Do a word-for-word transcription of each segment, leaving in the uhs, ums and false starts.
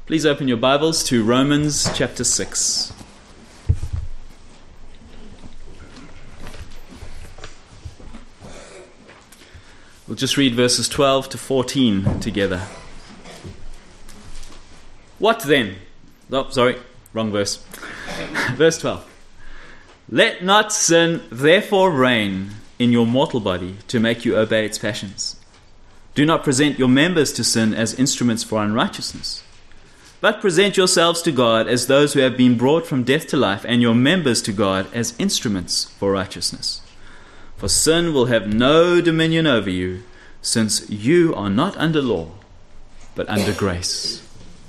Please open your Bibles to Romans chapter six. We'll just read verses twelve to fourteen together. What then? Oh, sorry, wrong verse. Verse twelve. Let not sin therefore reign in your mortal body to make you obey its passions. Do not present your members to sin as instruments for unrighteousness, but present yourselves to God as those who have been brought from death to life, and your members to God as instruments for righteousness. For sin will have no dominion over you, since you are not under law, but under grace.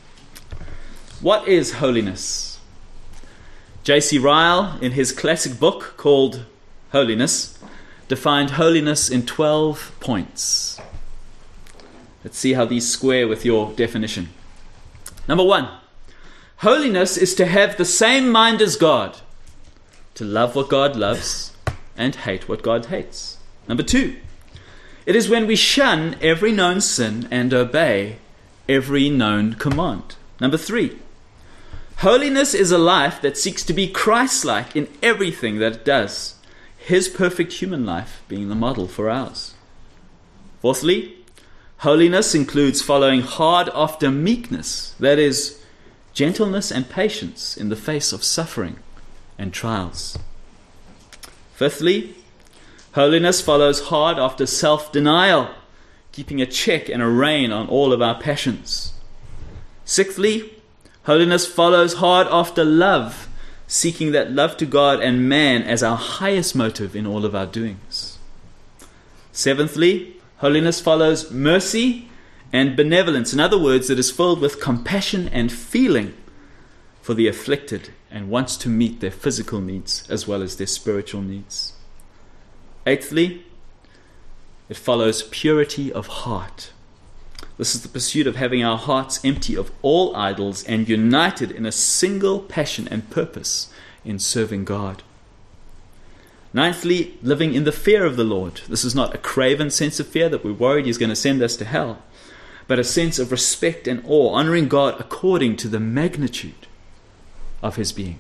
What is holiness? J C Ryle, in his classic book called Holiness, defined holiness in twelve points. Let's see how these square with your definition. Number one, holiness is to have the same mind as God, to love what God loves and hate what God hates. Number two, it is when we shun every known sin and obey every known command. Number three, holiness is a life that seeks to be Christ-like in everything that it does, His perfect human life being the model for ours. Fourthly, holiness includes following hard after meekness, that is, gentleness and patience in the face of suffering and trials. Fifthly, holiness follows hard after self-denial, keeping a check and a rein on all of our passions. Sixthly, holiness follows hard after love, seeking that love to God and man as our highest motive in all of our doings. Seventhly, holiness follows mercy and benevolence. In other words, it is filled with compassion and feeling for the afflicted and wants to meet their physical needs as well as their spiritual needs. Eighthly, it follows purity of heart. This is the pursuit of having our hearts empty of all idols and united in a single passion and purpose in serving God. Ninthly, living in the fear of the Lord. This is not a craven sense of fear that we're worried He's going to send us to hell, but a sense of respect and awe, honoring God according to the magnitude of His being.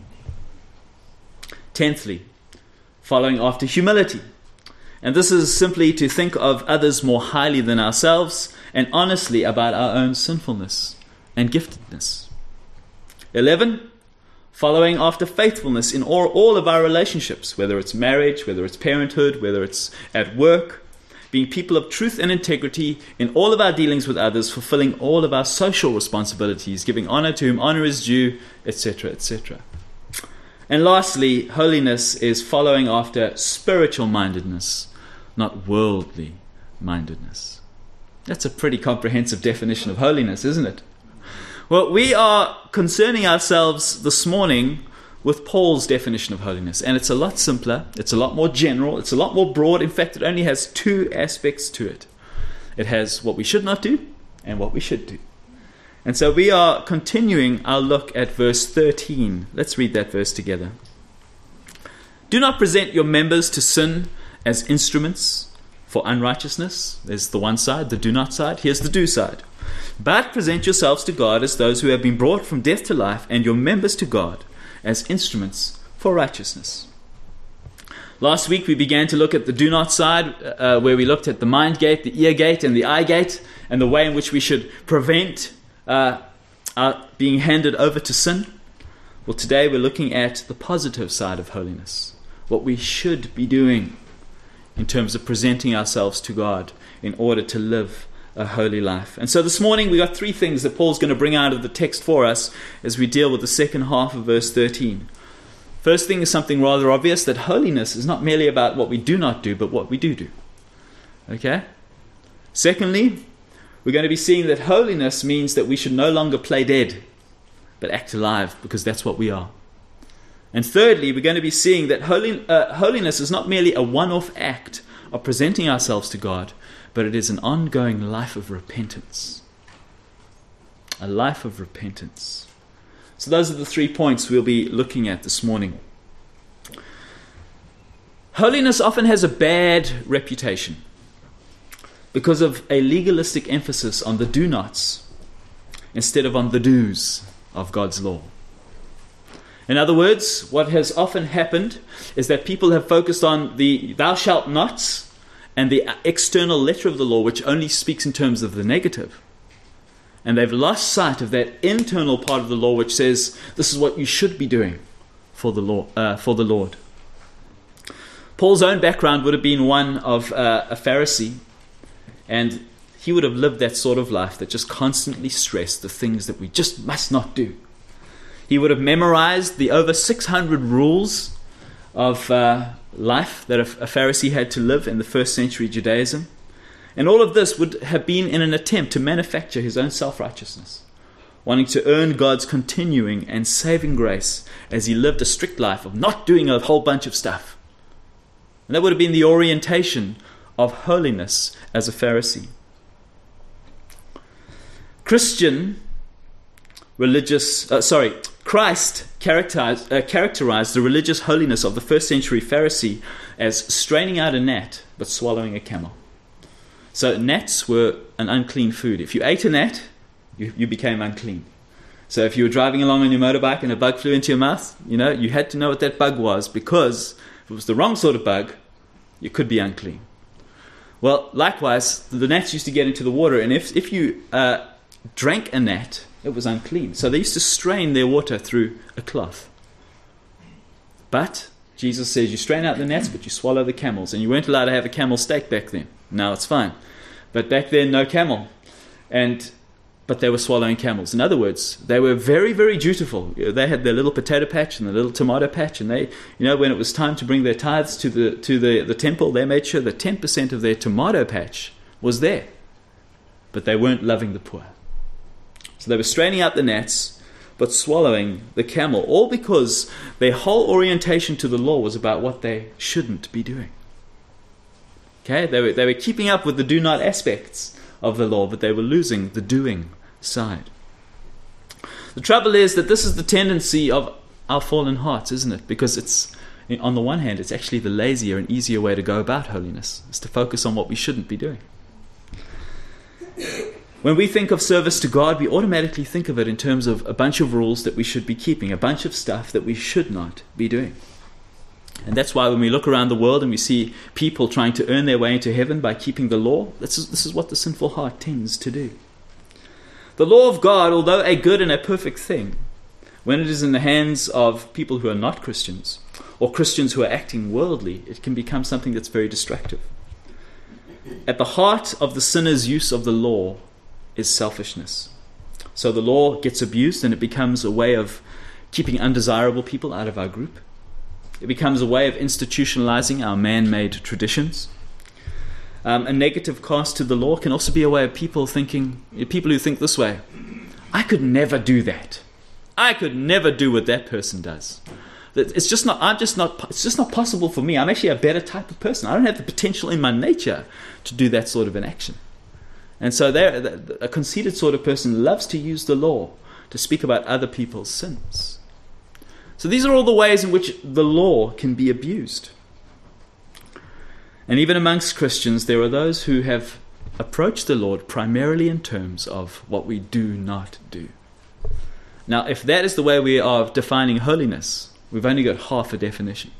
Tenthly, following after humility. And this is simply to think of others more highly than ourselves and honestly about our own sinfulness and giftedness. Eleven, following after faithfulness in all, all of our relationships, whether it's marriage, whether it's parenthood, whether it's at work, being people of truth and integrity in all of our dealings with others, fulfilling all of our social responsibilities, giving honor to whom honor is due, et cetera, et cetera. And lastly, holiness is following after spiritual mindedness, not worldly mindedness. That's a pretty comprehensive definition of holiness, isn't it? Well, we are concerning ourselves this morning with Paul's definition of holiness, and it's a lot simpler, it's a lot more general, it's a lot more broad. In fact, it only has two aspects to it. It has what we should not do and what we should do. And so we are continuing our look at verse thirteen. Let's read that verse together. Do not present your members to sin as instruments for unrighteousness. There's the one side, the do not side. Here's the do side. But present yourselves to God as those who have been brought from death to life, and your members to God as instruments for righteousness. Last week we began to look at the do not side, uh, where we looked at the mind gate, the ear gate, and the eye gate, and the way in which we should prevent uh, our being handed over to sin. Well, today we're looking at the positive side of holiness, what we should be doing in terms of presenting ourselves to God in order to live a holy life. And so this morning we got three things that Paul's going to bring out of the text for us as we deal with the second half of verse thirteen. First thing is something rather obvious, that holiness is not merely about what we do not do, but what we do do. Okay? Secondly, we're going to be seeing that holiness means that we should no longer play dead, but act alive, because that's what we are. And thirdly, we're going to be seeing that holy, uh, holiness is not merely a one-off act of presenting ourselves to God, but it is an ongoing life of repentance. A life of repentance. So those are the three points we'll be looking at this morning. Holiness often has a bad reputation because of a legalistic emphasis on the do-nots instead of on the do's of God's law. In other words, what has often happened is that people have focused on the thou shalt nots and the external letter of the law, which only speaks in terms of the negative. And they've lost sight of that internal part of the law which says this is what you should be doing for the law, uh, for the Lord. Paul's own background would have been one of uh, a Pharisee, and he would have lived that sort of life that just constantly stressed the things that we just must not do. He would have memorized the over six hundred rules of uh, life that a, a Pharisee had to live in the first century Judaism. And all of this would have been in an attempt to manufacture his own self-righteousness, wanting to earn God's continuing and saving grace as he lived a strict life of not doing a whole bunch of stuff. And that would have been the orientation of holiness as a Pharisee. Christian religious, uh, sorry, Christ characterized, uh, characterized the religious holiness of the first century Pharisee as straining out a gnat but swallowing a camel. So gnats were an unclean food. If you ate a gnat, you, you became unclean. So if you were driving along on your motorbike and a bug flew into your mouth, you know, you had to know what that bug was, because if it was the wrong sort of bug, you could be unclean. Well, likewise, the gnats used to get into the water, and if if you uh, drank a gnat, it was unclean. So they used to strain their water through a cloth. But Jesus says you strain out the gnats, but you swallow the camels. And you weren't allowed to have a camel steak back then. Now it's fine. But back then, no camel. And but they were swallowing camels. In other words, they were very, very dutiful. They had their little potato patch and their little tomato patch, and they, you know, when it was time to bring their tithes to the to the, the temple, they made sure that ten percent of their tomato patch was there. But they weren't loving the poor. So they were straining out the gnats, but swallowing the camel, all because their whole orientation to the law was about what they shouldn't be doing. Okay, they were they were keeping up with the do not aspects of the law, but they were losing the doing side. The trouble is that this is the tendency of our fallen hearts, isn't it? Because it's, on the one hand, it's actually the lazier and easier way to go about holiness, is to focus on what we shouldn't be doing. When we think of service to God, we automatically think of it in terms of a bunch of rules that we should be keeping, a bunch of stuff that we should not be doing. And that's why when we look around the world and we see people trying to earn their way into heaven by keeping the law, this is, this is what the sinful heart tends to do. The law of God, although a good and a perfect thing, when it is in the hands of people who are not Christians, or Christians who are acting worldly, it can become something that's very destructive. At the heart of the sinner's use of the law is selfishness. So the law gets abused and it becomes a way of keeping undesirable people out of our group. It becomes a way of institutionalizing our man-made traditions. Um, a negative cast to the law can also be a way of people thinking, people who think this way: I could never do that. I could never do what that person does. It's just not. I'm just not. It's just not possible for me. I'm actually a better type of person. I don't have the potential in my nature to do that sort of an action. And so, a conceited sort of person loves to use the law to speak about other people's sins. So these are all the ways in which the law can be abused. And even amongst Christians, there are those who have approached the Lord primarily in terms of what we do not do. Now, if that is the way we are defining holiness, we've only got half a definition.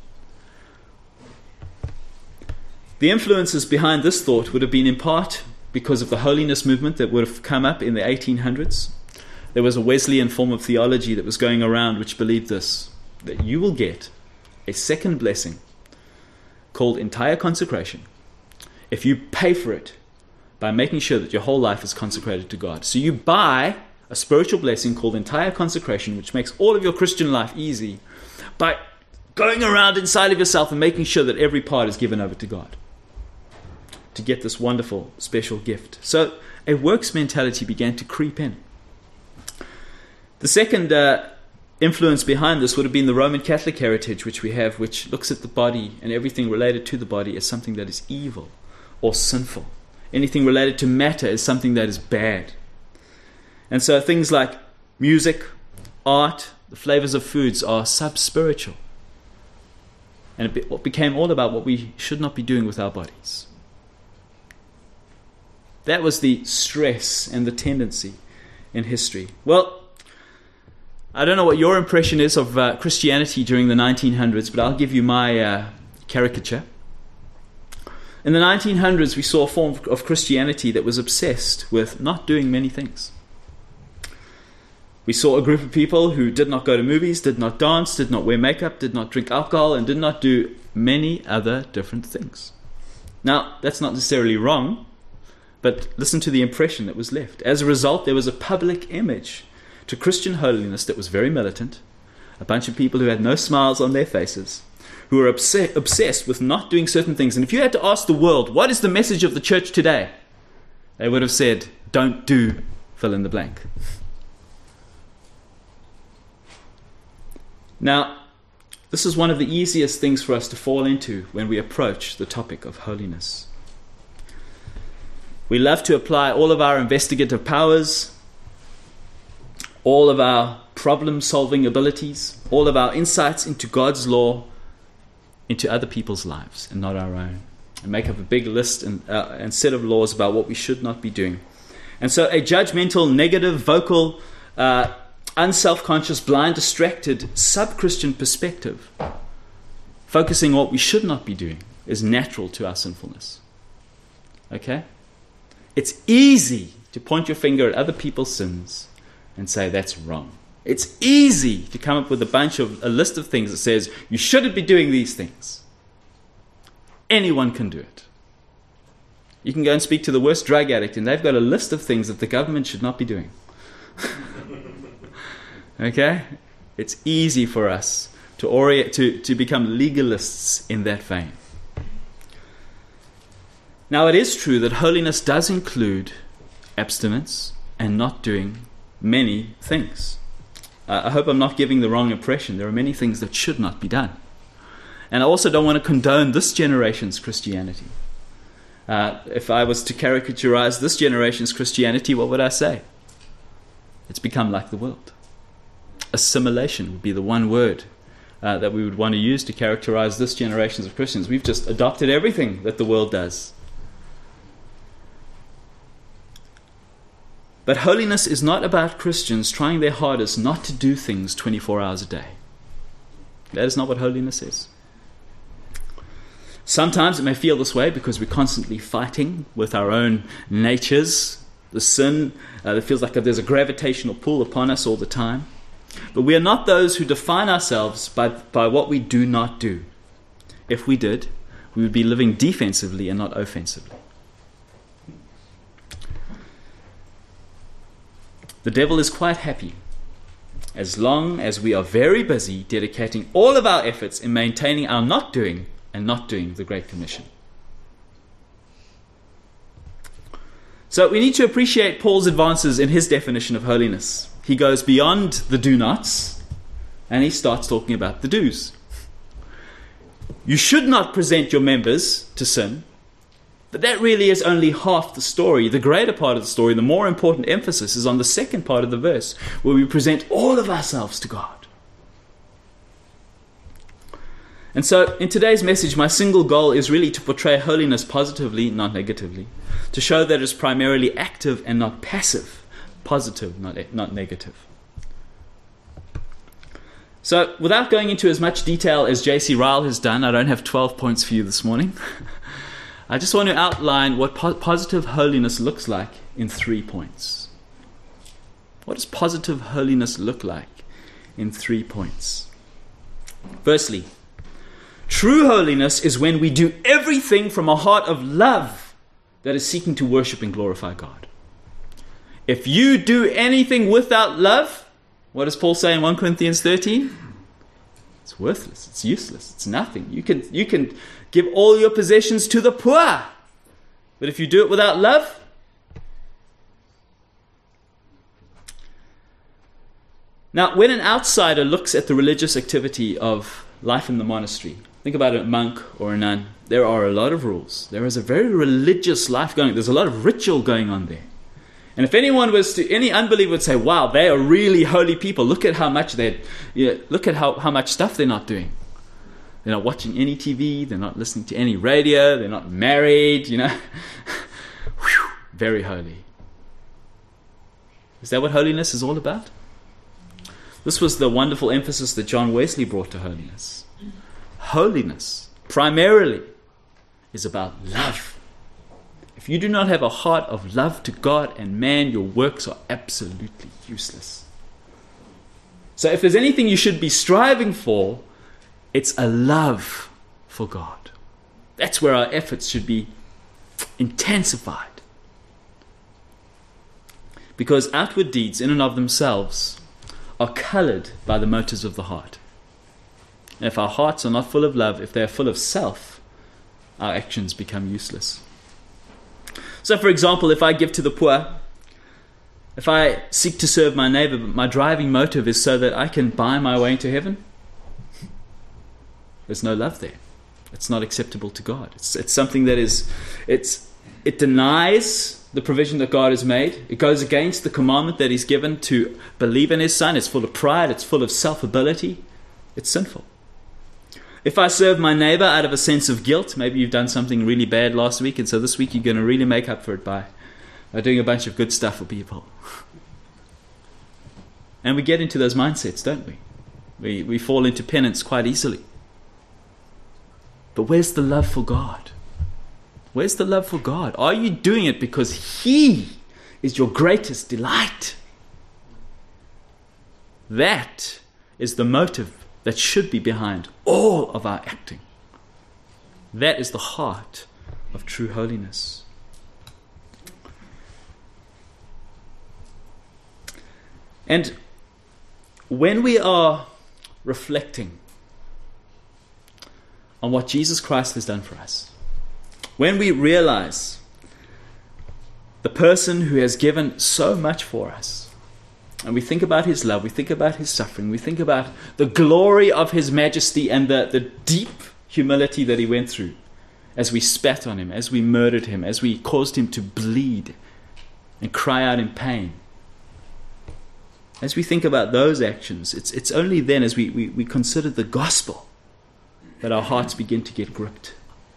The influences behind this thought would have been in part because of the holiness movement that would have come up in the eighteen hundreds. There was a Wesleyan form of theology that was going around which believed this, that you will get a second blessing called entire consecration if you pay for it by making sure that your whole life is consecrated to God. So you buy a spiritual blessing called entire consecration, which makes all of your Christian life easy, by going around inside of yourself and making sure that every part is given over to God to get this wonderful special gift. So a works mentality began to creep in. The second uh, influence behind this would have been the Roman Catholic heritage which we have, which looks at the body and everything related to the body as something that is evil or sinful. Anything related to matter is something that is bad. And so things like music, art, the flavors of foods are sub-spiritual. And it be- became all about what we should not be doing with our bodies. That was the stress and the tendency in history? Well, I don't know what your impression is of uh, Christianity during the nineteen hundreds, but I'll give you my uh, caricature. In the nineteen hundreds, we saw a form of Christianity that was obsessed with not doing many things. We saw a group of people who did not go to movies, did not dance, did not wear makeup, did not drink alcohol, and did not do many other different things. Now, that's not necessarily wrong, but listen to the impression that was left. As a result, there was a public image to Christian holiness that was very militant, a bunch of people who had no smiles on their faces, who were obs- obsessed with not doing certain things. And if you had to ask the world, what is the message of the church today? They would have said, don't do fill in the blank. Now, this is one of the easiest things for us to fall into when we approach the topic of holiness. We love to apply all of our investigative powers, all of our problem-solving abilities, all of our insights into God's law, into other people's lives and not our own, and make up a big list and, uh, and set of laws about what we should not be doing. And so a judgmental, negative, vocal, uh, unself-conscious, blind, distracted, sub-Christian perspective, focusing on what we should not be doing, is natural to our sinfulness. Okay? It's easy to point your finger at other people's sins and say that's wrong. It's easy to come up with a bunch of a list of things that says you shouldn't be doing these things. Anyone can do it. You can go and speak to the worst drug addict and they've got a list of things that the government should not be doing. Okay? It's easy for us to orient to, to become legalists in that vein. Now, it is true that holiness does include abstinence and not doing many things. Uh, I hope I'm not giving the wrong impression. There are many things that should not be done. And I also don't want to condone this generation's Christianity. Uh, if I was to caricaturize this generation's Christianity, what would I say? It's become like the world. Assimilation would be the one word uh, that we would want to use to characterize this generation of Christians. We've just adopted everything that the world does. But holiness is not about Christians trying their hardest not to do things twenty-four hours a day. That is not what holiness is. Sometimes it may feel this way because we're constantly fighting with our own natures, the sin uh, that feels like there's a gravitational pull upon us all the time. But we are not those who define ourselves by, by what we do not do. If we did, we would be living defensively and not offensively. The devil is quite happy as long as we are very busy dedicating all of our efforts in maintaining our not doing and not doing the Great Commission. So we need to appreciate Paul's advances in his definition of holiness. He goes beyond the do-nots and he starts talking about the do's. You should not present your members to sin, but that really is only half the story. The greater part of the story, the more important emphasis is on the second part of the verse, where we present all of ourselves to God. And so in today's message, my single goal is really to portray holiness positively, not negatively, to show that it's primarily active and not passive. Positive, not, not negative. So, without going into as much detail as J C Ryle has done, I don't have twelve points for you this morning. I just want to outline what po- positive holiness looks like in three points. What does positive holiness look like in three points? Firstly, true holiness is when we do everything from a heart of love that is seeking to worship and glorify God. If you do anything without love, what does Paul say in First Corinthians thirteen? It's worthless, it's useless, it's nothing. You can, you can give all your possessions to the poor, but if you do it without love, now when an outsider looks at the religious activity of life in the monastery, think about a monk or a nun, there are a lot of rules. There is a very religious life going on. There's a lot of ritual going on there. And if anyone was to, any unbeliever would say, wow, they are really holy people. Look at how much they, you know, look at how, how much stuff they're not doing. They're not watching any T V. They're not listening to any radio. They're not married, you know. Whew, very holy. Is that what holiness is all about? This was the wonderful emphasis that John Wesley brought to holiness. Holiness, primarily, is about love. If you do not have a heart of love to God and man, your works are absolutely useless. So if there's anything you should be striving for, it's a love for God. That's where our efforts should be intensified. Because outward deeds in and of themselves are colored by the motives of the heart. And if our hearts are not full of love, if they are full of self, our actions become useless. So for example, if I give to the poor, if I seek to serve my neighbor, but my driving motive is so that I can buy my way into heaven, there's no love there. It's not acceptable to God. It's, it's something that is, it's, it denies the provision that God has made. It goes against the commandment that He's given to believe in His Son. It's full of pride. It's full of self-ability. It's sinful. If I serve my neighbor out of a sense of guilt, maybe you've done something really bad last week, and so this week you're going to really make up for it by, by doing a bunch of good stuff for people. And we get into those mindsets, don't we? We, we fall into penance quite easily. But where's the love for God? Where's the love for God? Are you doing it because He is your greatest delight? That is the motive that should be behind all of our acting. That is the heart of true holiness. And when we are reflecting on what Jesus Christ has done for us, when we realize the person who has given so much for us, and we think about His love, we think about His suffering, we think about the glory of His majesty and the, the deep humility that He went through as we spat on Him, as we murdered Him, as we caused Him to bleed and cry out in pain. As we think about those actions, it's, it's only then as we, we, we consider the gospel that our hearts begin to get gripped.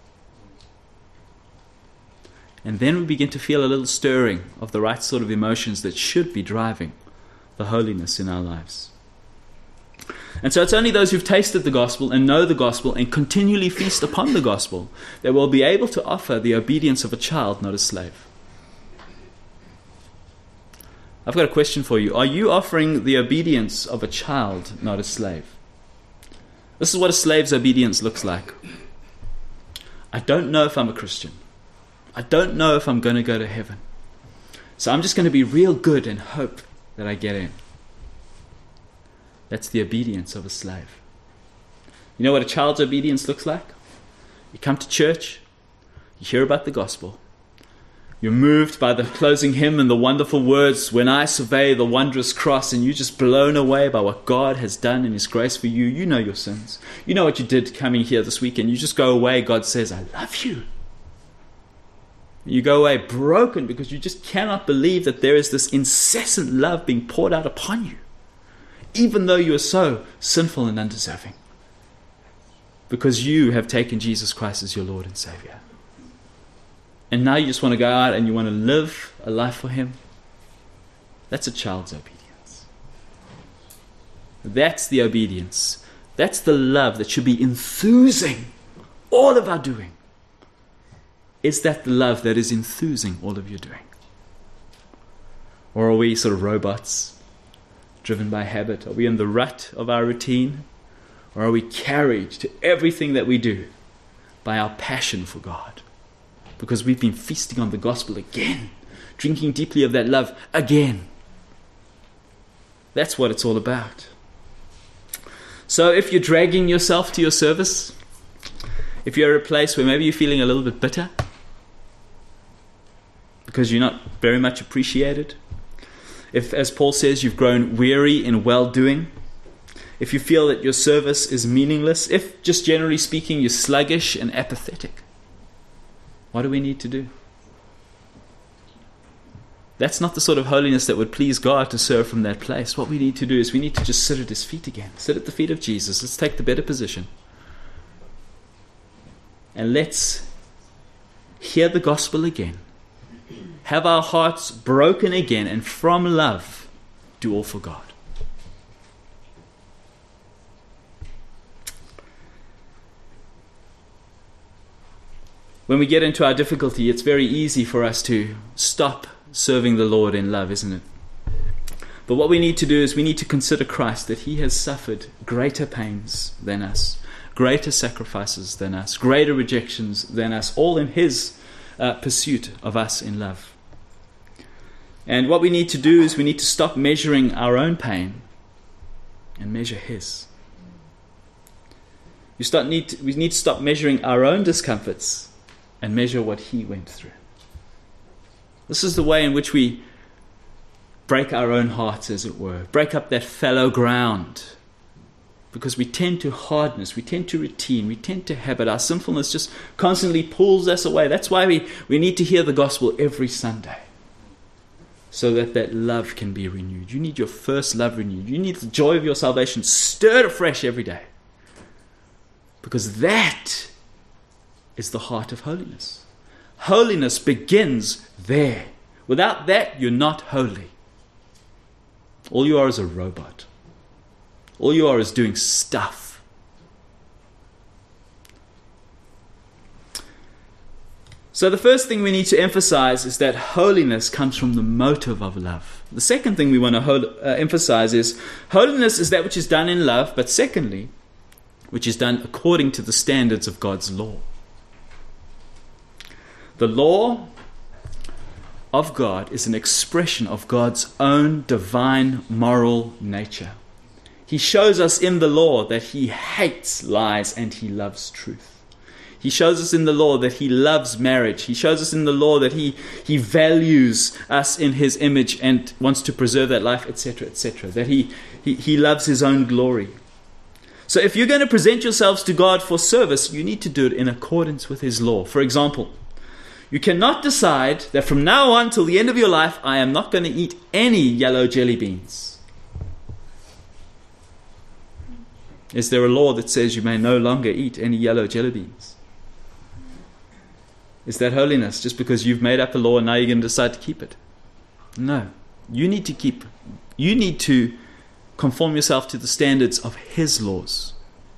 And then we begin to feel a little stirring of the right sort of emotions that should be driving the holiness in our lives. And so it's only those who've tasted the gospel and know the gospel and continually feast upon the gospel that will be able to offer the obedience of a child, not a slave. I've got a question for you. Are you offering the obedience of a child, not a slave? This is what a slave's obedience looks like. I don't know if I'm a Christian. I don't know if I'm going to go to heaven. So I'm just going to be real good and hope that I get in. That's the obedience of a slave. You know what a child's obedience looks like? You come to church, you hear about the gospel, you're moved by the closing hymn and the wonderful words, "When I survey the wondrous cross," and you're just blown away by what God has done in His grace for you. You know your sins. You know what you did coming here this weekend. You just go away. God says, "I love you." You go away broken because you just cannot believe that there is this incessant love being poured out upon you, even though you are so sinful and undeserving, because you have taken Jesus Christ as your Lord and Savior. And now you just want to go out and you want to live a life for Him. That's a child's obedience. That's the obedience. That's the love that should be enthusing all of our doing. Is that the love that is enthusing all of your doing? Or are we sort of robots, driven by habit? Are we in the rut of our routine? Or are we carried to everything that we do by our passion for God? Because we've been feasting on the gospel again, drinking deeply of that love again. That's what it's all about. So if you're dragging yourself to your service, if you're at a place where maybe you're feeling a little bit bitter because you're not very much appreciated, if, as Paul says, you've grown weary in well-doing, if you feel that your service is meaningless, if, just generally speaking, you're sluggish and apathetic, what do we need to do? That's not the sort of holiness that would please God to serve from that place. What we need to do is we need to just sit at His feet again. Sit at the feet of Jesus. Let's take the better position. And let's hear the gospel again. Have our hearts broken again, and from love do all for God. When we get into our difficulty, it's very easy for us to stop serving the Lord in love, isn't it? But what we need to do is we need to consider Christ, that he has suffered greater pains than us, greater sacrifices than us, greater rejections than us, all in his uh, pursuit of us in love. And what we need to do is we need to stop measuring our own pain and measure his. We, start need to, we need to stop measuring our own discomforts and measure what he went through. This is the way in which we break our own hearts, as it were, break up that fallow ground, because we tend to hardness, we tend to routine, we tend to habit. Our sinfulness just constantly pulls us away. That's why we, we need to hear the gospel every Sunday, so that that love can be renewed. You need your first love renewed. You need the joy of your salvation stirred afresh every day, because that is the heart of holiness. Holiness begins there. Without that, you're not holy. All you are is a robot. All you are is doing stuff. So the first thing we need to emphasize is that holiness comes from the motive of love. The second thing we want to hold, uh, emphasize is holiness is that which is done in love, but secondly, which is done according to the standards of God's law. The law of God is an expression of God's own divine moral nature. He shows us in the law that he hates lies and he loves truth. He shows us in the law that he loves marriage. He shows us in the law that he, he values us in his image and wants to preserve that life, et cetera, et cetera. That he, he, he loves his own glory. So if you're going to present yourselves to God for service, you need to do it in accordance with his law. For example, you cannot decide that from now on till the end of your life, I am not going to eat any yellow jelly beans. Is there a law that says you may no longer eat any yellow jelly beans? Is that holiness just because you've made up a law and now you're going to decide to keep it? No. You need to keep, you need to conform yourself to the standards of his laws.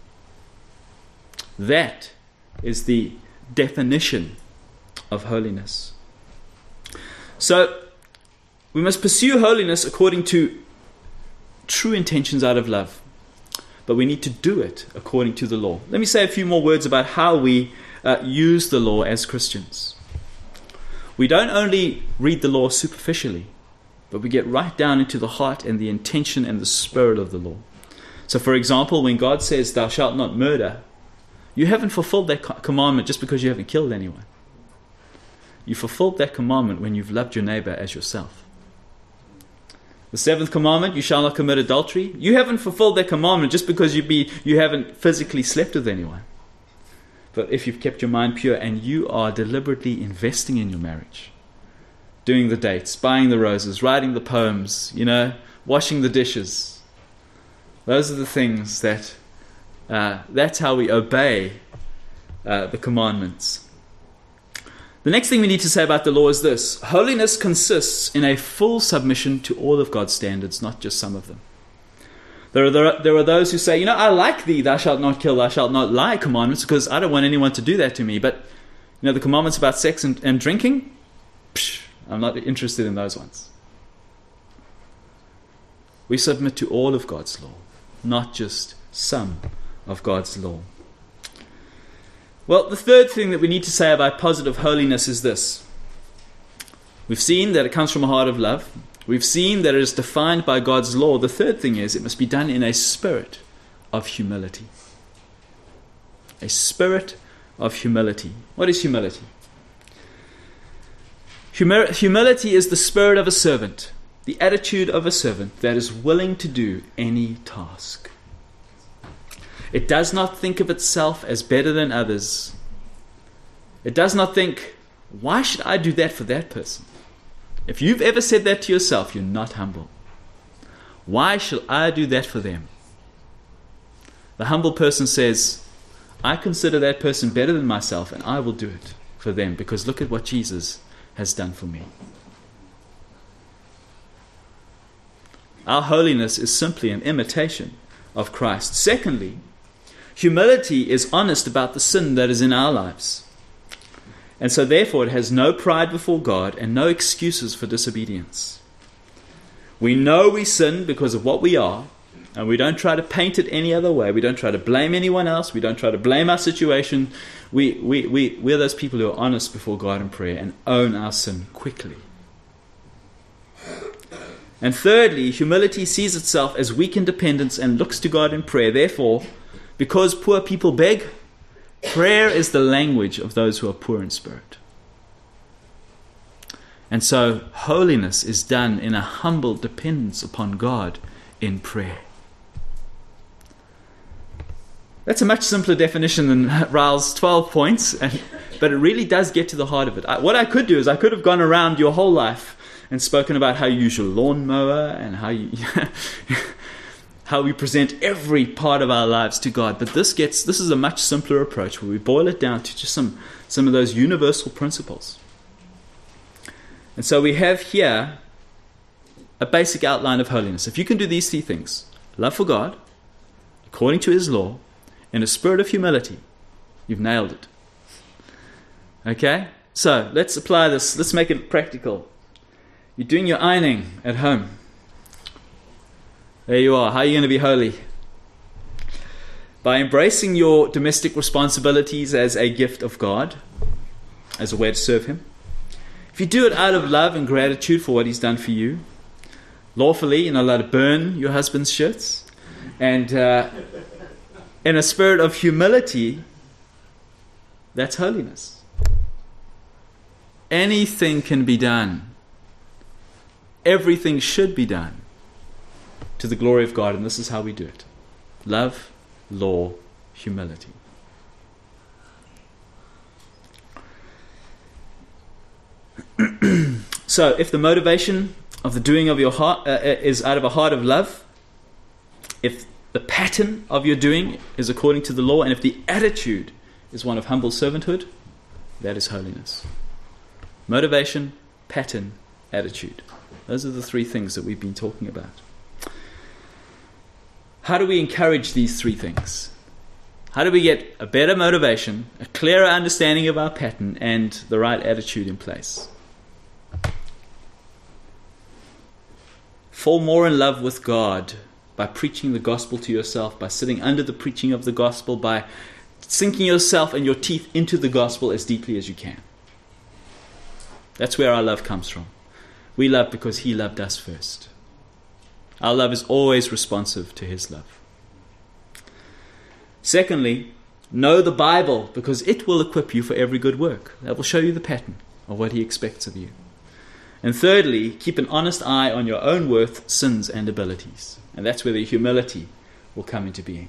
That is the definition of holiness. So we must pursue holiness according to true intentions out of love, but we need to do it according to the law. Let me say a few more words about how we uh, use the law as Christians. We don't only read the law superficially, but we get right down into the heart and the intention and the spirit of the law. So for example, when God says thou shalt not murder, you haven't fulfilled that commandment just because you haven't killed anyone. You fulfilled that commandment when you've loved your neighbor as yourself. The seventh commandment, you shall not commit adultery. You haven't fulfilled that commandment just because you be you haven't physically slept with anyone. But if you've kept your mind pure and you are deliberately investing in your marriage, doing the dates, buying the roses, writing the poems, you know, washing the dishes, those are the things that, uh, that's how we obey uh, the commandments. The next thing we need to say about the law is this. Holiness consists in a full submission to all of God's standards, not just some of them. There are, there are, there are those who say, you know, I like the thou shalt not kill, thou shalt not lie commandments because I don't want anyone to do that to me. But, you know, the commandments about sex and, and drinking, psh, I'm not interested in those ones. We submit to all of God's law, not just some of God's law. Well, the third thing that we need to say about positive holiness is this. We've seen that it comes from a heart of love. We've seen that it is defined by God's law. The third thing is it must be done in a spirit of humility. A spirit of humility. What is humility? Humi- humility is the spirit of a servant, the attitude of a servant that is willing to do any task. It does not think of itself as better than others. It does not think, why should I do that for that person? If you've ever said that to yourself, you're not humble. Why shall I do that for them? The humble person says, I consider that person better than myself and I will do it for them because look at what Jesus has done for me. Our holiness is simply an imitation of Christ. Secondly, humility is honest about the sin that is in our lives. And so therefore it has no pride before God and no excuses for disobedience. We know we sin because of what we are, and we don't try to paint it any other way. We don't try to blame anyone else. We don't try to blame our situation. We, we, we, we're those people who are honest before God in prayer and own our sin quickly. And thirdly, humility sees itself as weak in dependence and looks to God in prayer. Therefore, because poor people beg, prayer is the language of those who are poor in spirit. And so holiness is done in a humble dependence upon God in prayer. That's a much simpler definition than Raul's twelve points, and, but it really does get to the heart of it. I, what I could do is I could have gone around your whole life and spoken about how you use your lawnmower and how you how we present every part of our lives to God. But this gets this is a much simpler approach where we boil it down to just some, some of those universal principles. And so we have here a basic outline of holiness. If you can do these three things, love for God, according to His law, in a spirit of humility, you've nailed it. Okay? So let's apply this. Let's make it practical. You're doing your ironing at home. There you are. How are you going to be holy? By embracing your domestic responsibilities as a gift of God, as a way to serve Him. If you do it out of love and gratitude for what He's done for you, lawfully, you're not allowed to burn your husband's shirts. And uh, in a spirit of humility, that's holiness. Anything can be done. Everything should be done to the glory of God, and this is how we do it. Love, law, humility. So, if the motivation of the doing of your heart uh, is out of a heart of love, if the pattern of your doing is according to the law, and if the attitude is one of humble servanthood, that is holiness. Motivation, pattern, attitude. Those are the three things that we've been talking about. How do we encourage these three things? How do we get a better motivation, a clearer understanding of our pattern, and the right attitude in place? Fall more in love with God by preaching the gospel to yourself, by sitting under the preaching of the gospel, by sinking yourself and your teeth into the gospel as deeply as you can. That's where our love comes from. We love because He loved us first. Our love is always responsive to His love. Secondly, know the Bible because it will equip you for every good work. That will show you the pattern of what He expects of you. And thirdly, keep an honest eye on your own worth, sins, and abilities. And that's where the humility will come into being.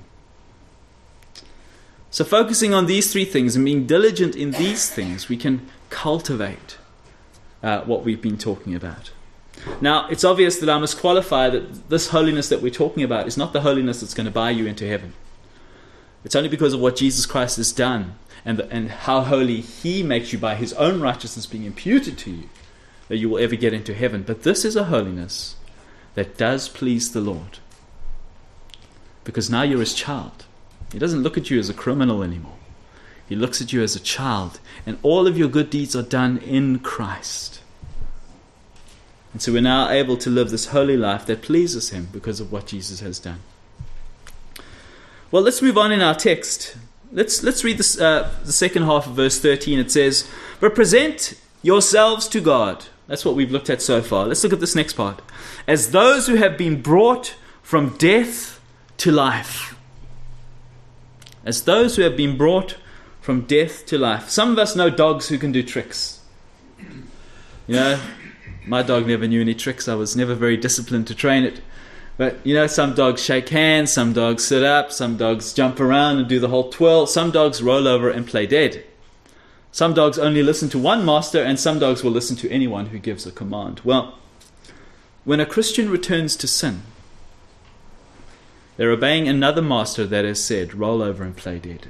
So focusing on these three things and being diligent in these things, we can cultivate uh, what we've been talking about. Now, it's obvious that I must qualify that this holiness that we're talking about is not the holiness that's going to buy you into heaven. It's only because of what Jesus Christ has done and, the, and how holy He makes you by His own righteousness being imputed to you that you will ever get into heaven. But this is a holiness that does please the Lord. Because now you're His child. He doesn't look at you as a criminal anymore. He looks at you as a child. And all of your good deeds are done in Christ. And so we're now able to live this holy life that pleases Him because of what Jesus has done. Well, let's move on in our text. Let's let's read this, uh, the second half of verse thirteen. It says, "But present yourselves to God." That's what we've looked at so far. Let's look at this next part. "As those who have been brought from death to life." As those who have been brought from death to life. Some of us know dogs who can do tricks. You know, my dog never knew any tricks. I was never very disciplined to train it. But, you know, some dogs shake hands, some dogs sit up, some dogs jump around and do the whole twirl. Some dogs roll over and play dead. Some dogs only listen to one master, and some dogs will listen to anyone who gives a command. Well, when a Christian returns to sin, they're obeying another master that has said, roll over and play dead.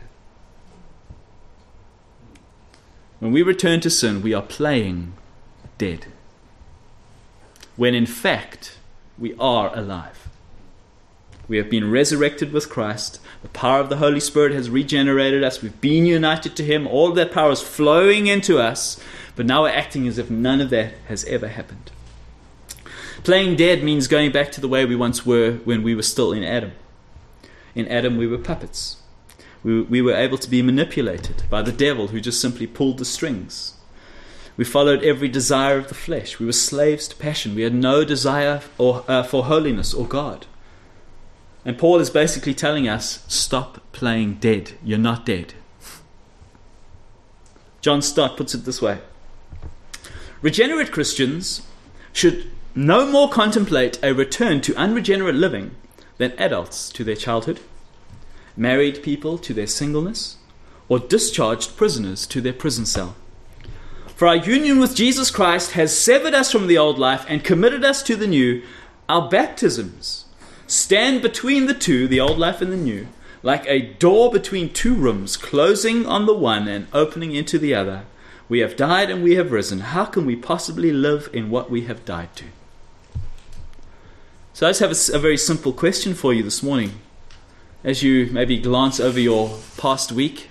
When we return to sin, we are playing dead. When in fact, we are alive. We have been resurrected with Christ. The power of the Holy Spirit has regenerated us. We've been united to Him. All of that power is flowing into us. But now we're acting as if none of that has ever happened. Playing dead means going back to the way we once were when we were still in Adam. In Adam, we were puppets. We, we were able to be manipulated by the devil, who just simply pulled the strings. We followed every desire of the flesh. We were slaves to passion. We had no desire or, uh, for holiness or God. And Paul is basically telling us, stop playing dead. You're not dead. John Stott puts it this way. Regenerate Christians should no more contemplate a return to unregenerate living than adults to their childhood, married people to their singleness, or discharged prisoners to their prison cell. For our union with Jesus Christ has severed us from the old life and committed us to the new. Our baptisms stand between the two, the old life and the new, like a door between two rooms, closing on the one and opening into the other. We have died and we have risen. How can we possibly live in what we have died to? So I just have a, a very simple question for you this morning. As you maybe glance over your past week,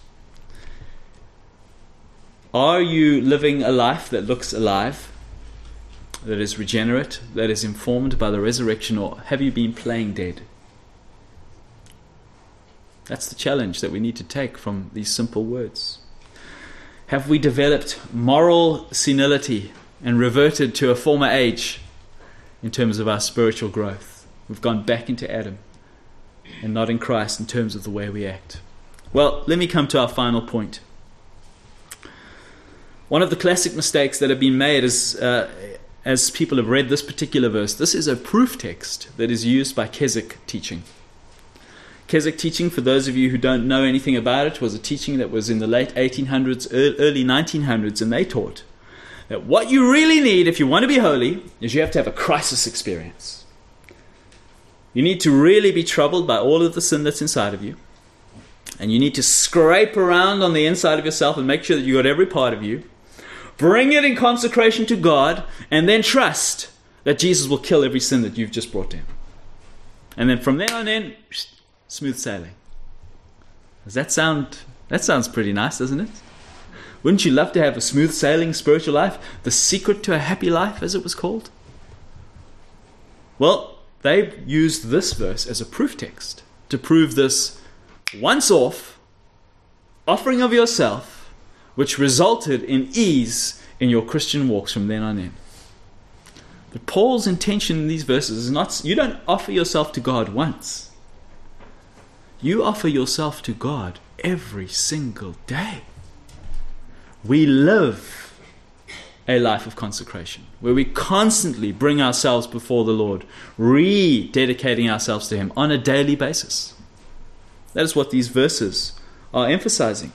are you living a life that looks alive, that is regenerate, that is informed by the resurrection, or have you been playing dead? That's the challenge that we need to take from these simple words. Have we developed moral senility and reverted to a former age in terms of our spiritual growth? We've gone back into Adam and not in Christ in terms of the way we act. Well, let me come to our final point. One of the classic mistakes that have been made is, uh, as people have read this particular verse, this is a proof text that is used by Keswick teaching. Keswick teaching, for those of you who don't know anything about it, was a teaching that was in the late eighteen hundreds, early nineteen hundreds, and they taught that what you really need if you want to be holy is you have to have a crisis experience. You need to really be troubled by all of the sin that's inside of you, and you need to scrape around on the inside of yourself and make sure that you got every part of you. Bring it in consecration to God, and then trust that Jesus will kill every sin that you've just brought in. And then from there on in, smooth sailing. Does that sound, that sounds pretty nice, doesn't it? Wouldn't you love to have a smooth sailing spiritual life? The secret to a happy life, as it was called? Well, they used this verse as a proof text to prove this once off offering of yourself, which resulted in ease in your Christian walks from then on in. But Paul's intention in these verses is not, you don't offer yourself to God once. You offer yourself to God every single day. We live a life of consecration, where we constantly bring ourselves before the Lord, rededicating ourselves to Him on a daily basis. That is what these verses are emphasizing.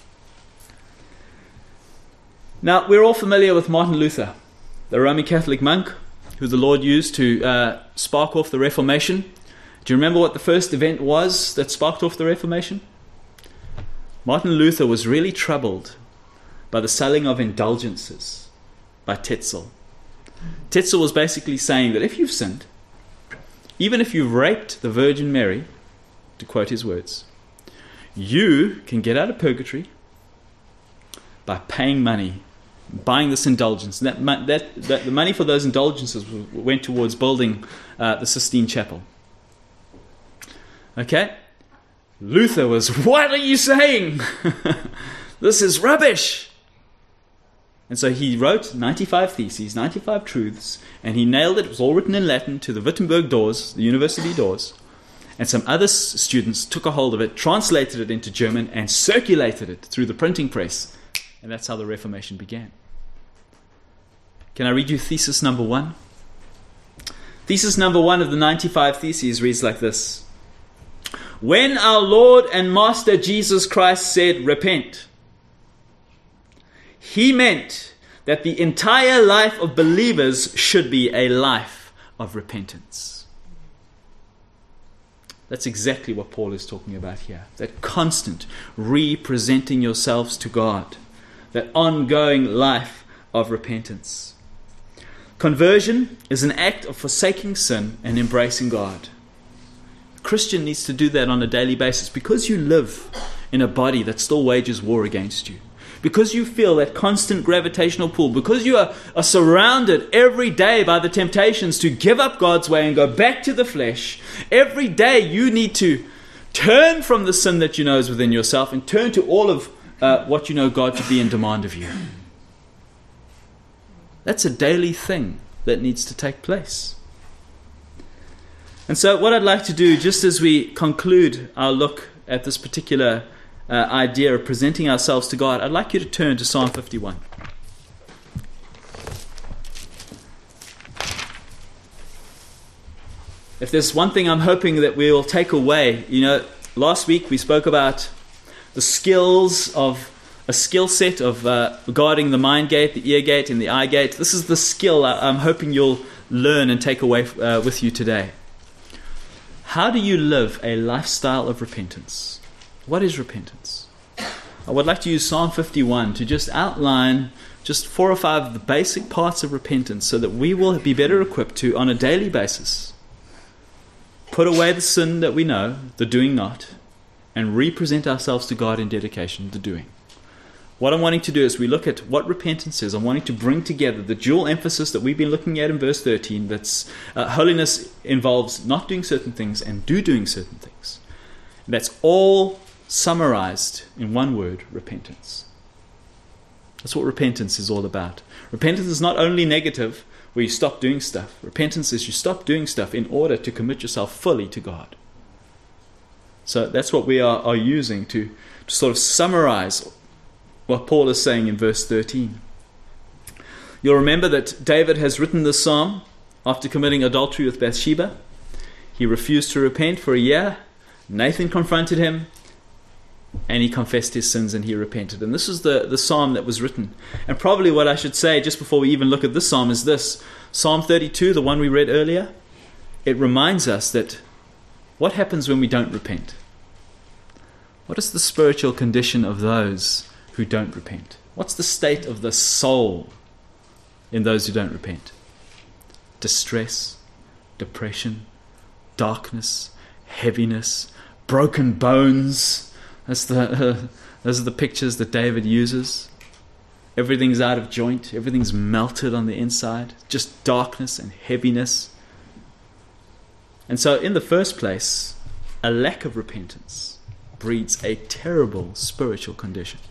Now, we're all familiar with Martin Luther, the Roman Catholic monk who the Lord used to uh, spark off the Reformation. Do you remember what the first event was that sparked off the Reformation? Martin Luther was really troubled by the selling of indulgences by Tetzel. Tetzel was basically saying that if you've sinned, even if you've raped the Virgin Mary, to quote his words, you can get out of purgatory by paying money, buying this indulgence. And that, that, that the money for those indulgences went towards building uh, the Sistine Chapel. Okay? Luther was, what are you saying? This is rubbish. And so he wrote ninety-five theses, ninety-five truths, and he nailed it. It was all written in Latin to the Wittenberg doors, the university doors. And some other s- students took a hold of it, translated it into German, and circulated it through the printing press. And that's how the Reformation began. Can I read you thesis number one? Thesis number one of the ninety-five theses reads like this. When our Lord and Master Jesus Christ said, repent, He meant that the entire life of believers should be a life of repentance. That's exactly what Paul is talking about here. That constant representing yourselves to God. That ongoing life of repentance. Conversion is an act of forsaking sin and embracing God. A Christian needs to do that on a daily basis because you live in a body that still wages war against you. Because you feel that constant gravitational pull, because you are, are surrounded every day by the temptations to give up God's way and go back to the flesh, every day you need to turn from the sin that you know is within yourself and turn to all of uh, what you know God to be in demand of you. That's a daily thing that needs to take place. And so what I'd like to do, just as we conclude our look at this particular uh, idea of presenting ourselves to God, I'd like you to turn to Psalm fifty-one. If there's one thing I'm hoping that we will take away, you know, last week we spoke about the skills of a skill set of uh, guarding the mind gate, the ear gate, and the eye gate. This is the skill I'm hoping you'll learn and take away uh, with you today. How do you live a lifestyle of repentance? What is repentance? I would like to use Psalm fifty-one to just outline just four or five of the basic parts of repentance so that we will be better equipped to, on a daily basis, put away the sin that we know, the doing not, and represent ourselves to God in dedication, the doing. What I'm wanting to do is we look at what repentance is. I'm wanting to bring together the dual emphasis that we've been looking at in verse thirteen. That's uh, holiness involves not doing certain things and do doing certain things. And that's all summarized in one word: repentance. That's what repentance is all about. Repentance is not only negative, where you stop doing stuff. Repentance is you stop doing stuff in order to commit yourself fully to God. So that's what we are, are using to, to sort of summarize what Paul is saying in verse thirteen. You'll remember that David has written this psalm after committing adultery with Bathsheba. He refused to repent for a year. Nathan confronted him, and he confessed his sins and he repented. And this is the, the psalm that was written. And probably what I should say just before we even look at this psalm is this. Psalm thirty-two, the one we read earlier, it reminds us that what happens when we don't repent? What is the spiritual condition of those who don't repent? What's the state of the soul in those who don't repent? Distress, depression, darkness, heaviness, broken bones. That's the, uh, those are the pictures that David uses. Everything's out of joint. Everything's melted on the inside. Just darkness and heaviness. And so in the first place, a lack of repentance breeds a terrible spiritual condition.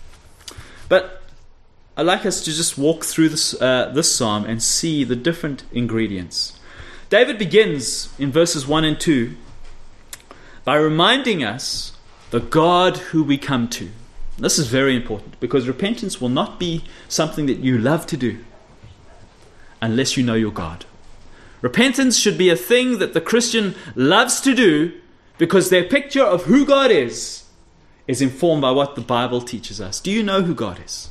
But I'd like us to just walk through this, uh, this psalm and see the different ingredients. David begins in verses one and two by reminding us the God who we come to. This is very important because repentance will not be something that you love to do unless you know your God. Repentance should be a thing that the Christian loves to do because their picture of who God is is informed by what the Bible teaches us. Do you know who God is?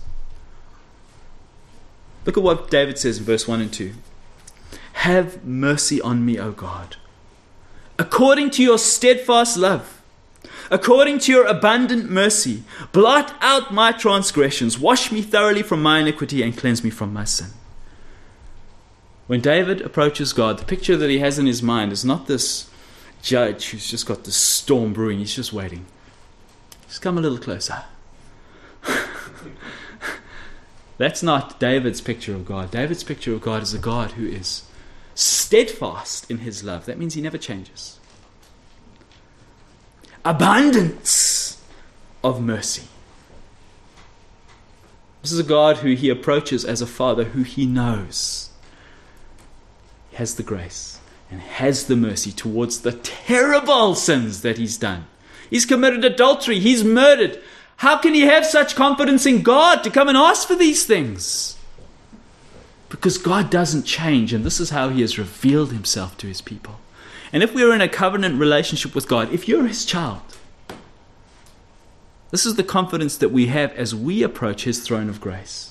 Look at what David says in verse one and two. Have mercy on me, O God, according to your steadfast love, according to your abundant mercy. Blot out my transgressions, wash me thoroughly from my iniquity, and cleanse me from my sin. When David approaches God, the picture that he has in his mind is not this judge who's just got this storm brewing. He's just waiting. Just come a little closer. That's not David's picture of God. David's picture of God is a God who is steadfast in his love. That means he never changes. Abundance of mercy. This is a God who he approaches as a father who he knows has the grace and has the mercy towards the terrible sins that he's done. He's committed adultery. He's murdered. How can he have such confidence in God to come and ask for these things? Because God doesn't change, and this is how he has revealed himself to his people. And if we're in a covenant relationship with God, if you're his child, this is the confidence that we have as we approach his throne of grace.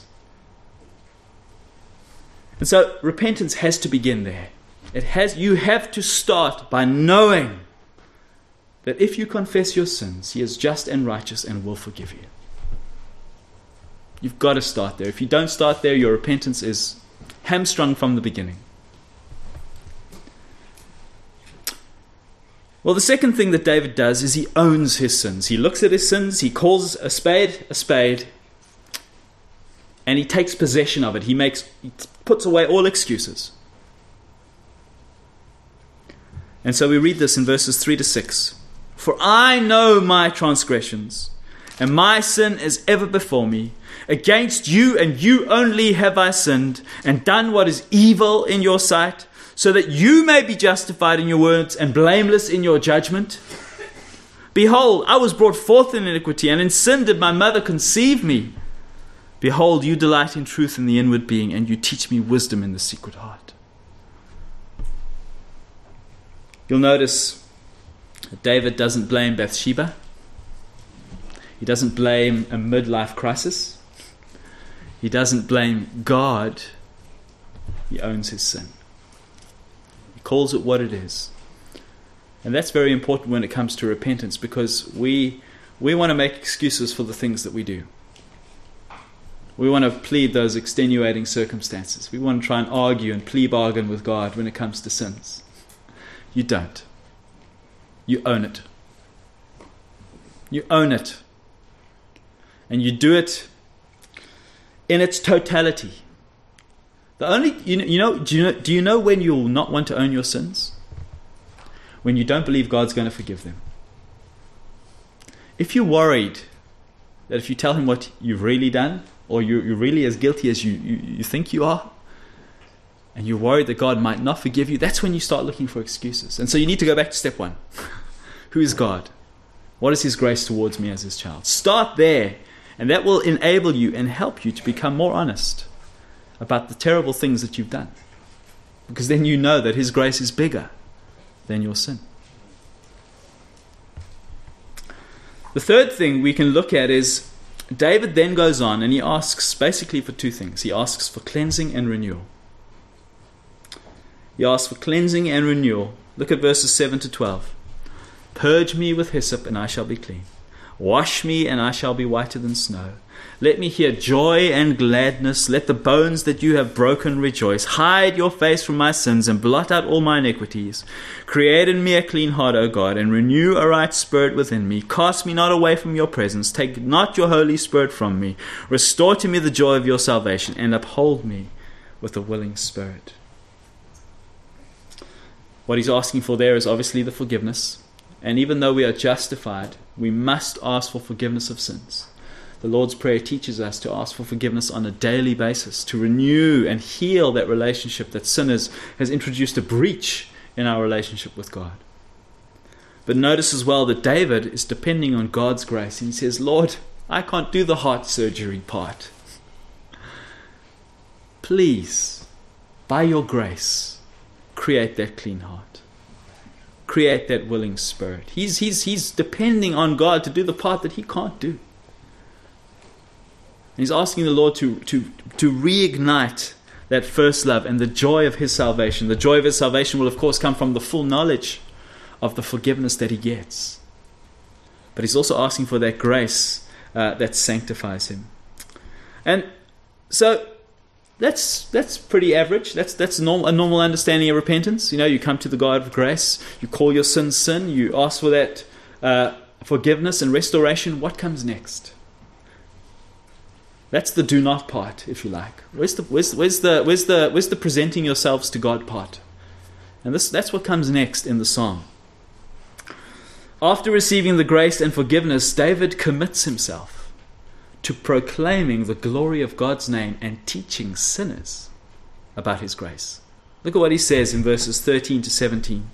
And so repentance has to begin there. It has. You have to start by knowing that if you confess your sins, he is just and righteous and will forgive you. You've got to start there. If you don't start there, your repentance is hamstrung from the beginning. Well, the second thing that David does is he owns his sins. He looks at his sins, he calls a spade a spade, and he takes possession of it. He makes, he puts away all excuses. And so we read this in verses three to six. For I know my transgressions, and my sin is ever before me. Against you and you only have I sinned, and done what is evil in your sight, so that you may be justified in your words and blameless in your judgment. Behold, I was brought forth in iniquity, and in sin did my mother conceive me. Behold, you delight in truth in the inward being, and you teach me wisdom in the secret heart. You'll notice that David doesn't blame Bathsheba. He doesn't blame a midlife crisis. He doesn't blame God. He owns his sin. He calls it what it is. And that's very important when it comes to repentance, because we we want to make excuses for the things that we do. We want to plead those extenuating circumstances. We want to try and argue and plea bargain with God when it comes to sins. You don't. You own it. You own it. And you do it in its totality. The only, you know, you know, do you know, do you know when you'll not want to own your sins? When you don't believe God's going to forgive them. If you're worried that if you tell him what you've really done, or you're, you're really as guilty as you, you, you think you are, and you're worried that God might not forgive you, that's when you start looking for excuses. And so you need to go back to step one. Who is God? What is his grace towards me as his child? Start there, and that will enable you and help you to become more honest about the terrible things that you've done. Because then you know that his grace is bigger than your sin. The third thing we can look at is David then goes on and he asks basically for two things. He asks for cleansing and renewal. He asks for cleansing and renewal. Look at verses seven to twelve. Purge me with hyssop, and I shall be clean. Wash me, and I shall be whiter than snow. Let me hear joy and gladness. Let the bones that you have broken rejoice. Hide your face from my sins, and blot out all my iniquities. Create in me a clean heart, O God, and renew a right spirit within me. Cast me not away from your presence. Take not your Holy Spirit from me. Restore to me the joy of your salvation, and uphold me with a willing spirit. What he's asking for there is obviously the forgiveness. And even though we are justified, we must ask for forgiveness of sins. The Lord's Prayer teaches us to ask for forgiveness on a daily basis, to renew and heal that relationship that sin has, has introduced a breach in our relationship with God. But notice as well that David is depending on God's grace. And he says, Lord, I can't do the heart surgery part. Please, by your grace, create that clean heart. Create that willing spirit. He's, he's, he's depending on God to do the part that he can't do. He's asking the Lord to, to, to reignite that first love and the joy of his salvation. The joy of his salvation will, of course, come from the full knowledge of the forgiveness that he gets. But he's also asking for that grace uh, that sanctifies him. And so that's that's pretty average. That's that's normal, a normal understanding of repentance. You know, you come to the God of grace, you call your sin sin, you ask for that uh, forgiveness and restoration. What comes next? That's the do not part, if you like. Where's the where's, where's the where's the where's the presenting yourselves to God part? And this that's what comes next in the psalm. After receiving the grace and forgiveness, David commits himself to proclaiming the glory of God's name and teaching sinners about his grace. Look at what he says in verses thirteen to seventeen.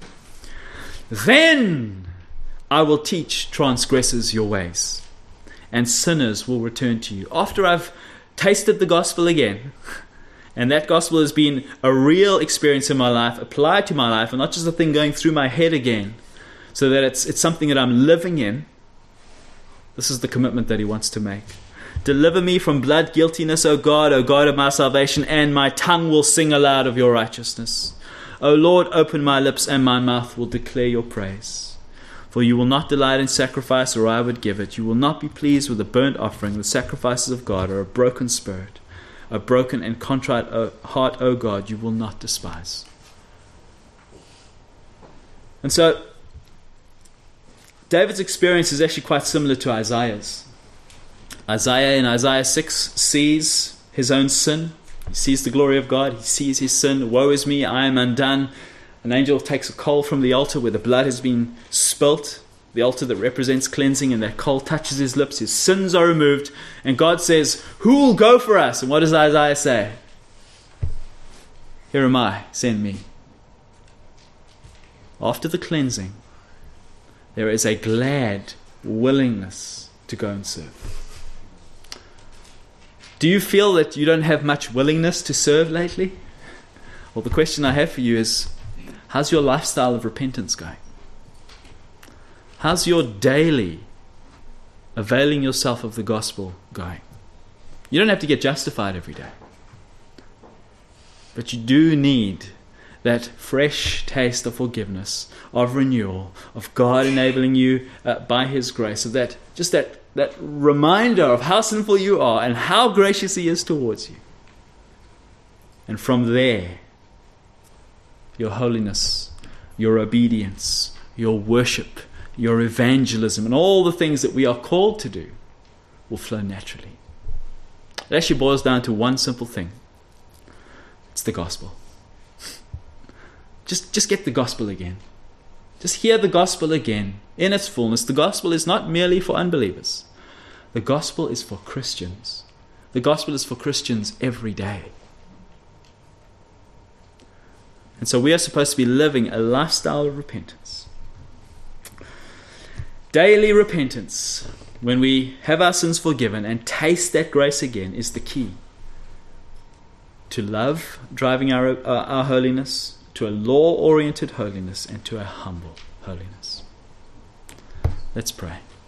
Then I will teach transgressors your ways, and sinners will return to you. After I've tasted the gospel again, and that gospel has been a real experience in my life, applied to my life, and not just a thing going through my head again, so that it's it's something that I'm living in. This is the commitment that he wants to make. Deliver me from blood guiltiness, O God, O God of my salvation, and my tongue will sing aloud of your righteousness. O Lord, open my lips, and my mouth will declare your praise. For you will not delight in sacrifice, or I would give it. You will not be pleased with a burnt offering. The sacrifices of God are a broken spirit, a broken and contrite heart, O God, you will not despise. And so, David's experience is actually quite similar to Isaiah's. Isaiah in Isaiah six sees his own sin. He sees the glory of God. He sees his sin. Woe is me, I am undone. An angel takes a coal from the altar where the blood has been spilt, the altar that represents cleansing, and that coal touches his lips. His sins are removed. And God says, who will go for us? And what does Isaiah say? Here am I, send me. After the cleansing, there is a glad willingness to go and serve. Do you feel that you don't have much willingness to serve lately? Well, the question I have for you is, how's your lifestyle of repentance going? How's your daily availing yourself of the gospel going? You don't have to get justified every day. But you do need that fresh taste of forgiveness, of renewal, of God enabling you uh, by His grace, of that, just that, that reminder of how sinful you are and how gracious He is towards you. And from there, your holiness, your obedience, your worship, your evangelism, and all the things that we are called to do will flow naturally. It actually boils down to one simple thing. It's the gospel. Just, just get the gospel again. Just hear the gospel again in its fullness. The gospel is not merely for unbelievers. The gospel is for Christians. The gospel is for Christians every day. And so we are supposed to be living a lifestyle of repentance. Daily repentance, when we have our sins forgiven and taste that grace again, is the key to love driving our, uh, our holiness, to a law-oriented holiness, and to a humble holiness. Let's pray.